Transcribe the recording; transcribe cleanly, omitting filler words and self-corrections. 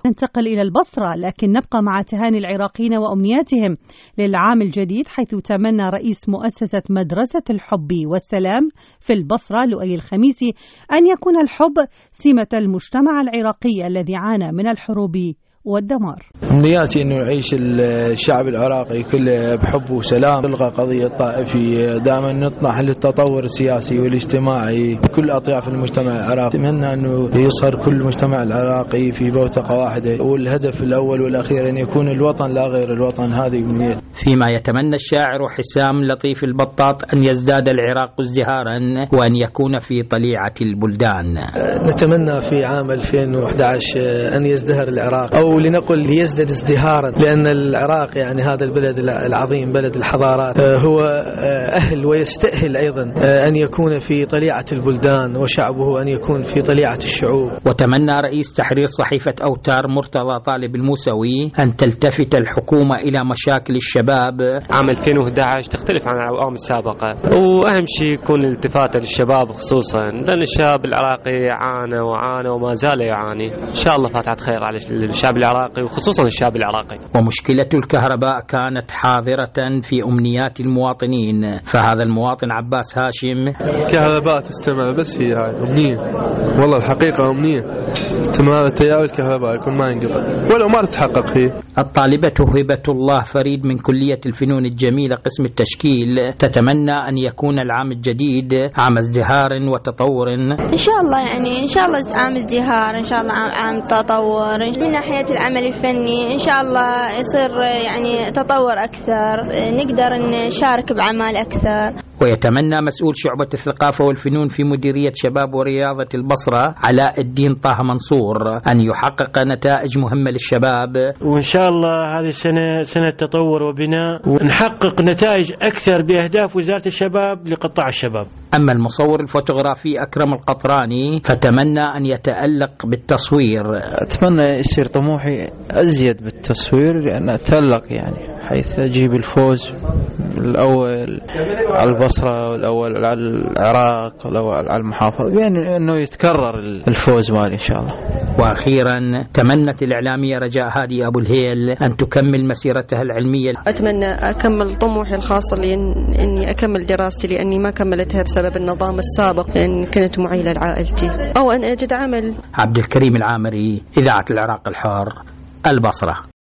ننتقل إلى البصرة، لكن نبقى مع تهاني العراقيين وأمنياتهم للعام الجديد، حيث تمنى رئيس مؤسسة مدرسة الحب والسلام في البصرة لؤي الخميسي أن يكون الحب سمة المجتمع العراقي الذي عانى من الحروب والدمار. أمنياتي أنه يعيش الشعب العراقي كله بحب وسلام، تلغى قضية طائفية، دائما نطمح للتطور السياسي والاجتماعي كل أطياف المجتمع العراقي. أتمنى أنه يصهر كل المجتمع العراقي في بوتقة واحدة، والهدف الأول والأخير أن يكون الوطن لا غير الوطن. هذه أمنية. فيما يتمنى الشاعر حسام لطيف البطاط أن يزداد العراق ازدهارا وأن يكون في طليعة البلدان. نتمنى في عام 2011 أن يزدهر العراق، أو لنقل ليزداد ازدهارا، لأن العراق يعني هذا البلد العظيم بلد الحضارات هو أهل ويستأهل أيضا أن يكون في طليعة البلدان، وشعبه أن يكون في طليعة الشعوب. وتمنى رئيس تحرير صحيفة أوتار مرتضى طالب الموسوي أن تلتفت الحكومة إلى مشاكل الشباب. عام 2011 تختلف عن الأعوام السابقة، وأهم شيء يكون الالتفات للشباب خصوصا، لأن الشاب العراقي عانى وما زال يعاني. إن شاء الله فاتحة خير على الشعب العراقي وخصوصا الشاب العراقي. ومشكلة الكهرباء كانت حاضرة في أمنيات المواطنين، فهذا المواطن عباس هاشم: الكهرباء تستمر، بس هي أمنية، والله الحقيقة أمنية استمرار التيار الكهرباء يكون ما ينقطع ولو ما تتحقق هي. الطالبة هبة الله فريد من كلية الفنون الجميلة قسم التشكيل تتمنى أن يكون العام الجديد عام ازدهار وتطور. إن شاء الله، يعني إن شاء الله عام ازدهار، إن شاء الله عام تطور من ناحية العمل الفني. إن شاء الله يصير يعني تطور أكثر، نقدر نشارك بأعمال أكثر. ويتمنى مسؤول شعبة الثقافة والفنون في مديرية شباب ورياضة البصرة علاء الدين طه منصور أن يحقق نتائج مهمة للشباب، وإن شاء الله هذه سنة تطور وبناء، ونحقق نتائج أكثر بأهداف وزارة الشباب لقطاع الشباب. أما المصور الفوتوغرافي أكرم القطراني فتمنى أن يتألق بالتصوير. أتمنى يصير طموحي أزيد بالتصوير، لأن أتألق يعني حيث أجيب الفوز الأول على البصرة والأول على العراق والأول على المحافظة، يعني أنه يتكرر الفوز مالي إن شاء الله. وأخيرا تمنت الإعلامية رجاء هادي أبو الهيل أن تكمل مسيرتها العلمية. أتمنى أكمل طموحي الخاص لأني أكمل دراستي، لأني ما كملتها بسبب النظام السابق لأن كنت معيلة لعائلتي، أو أن أجد عمل. عبد الكريم العامري، إذاعة العراق الحار، البصرة.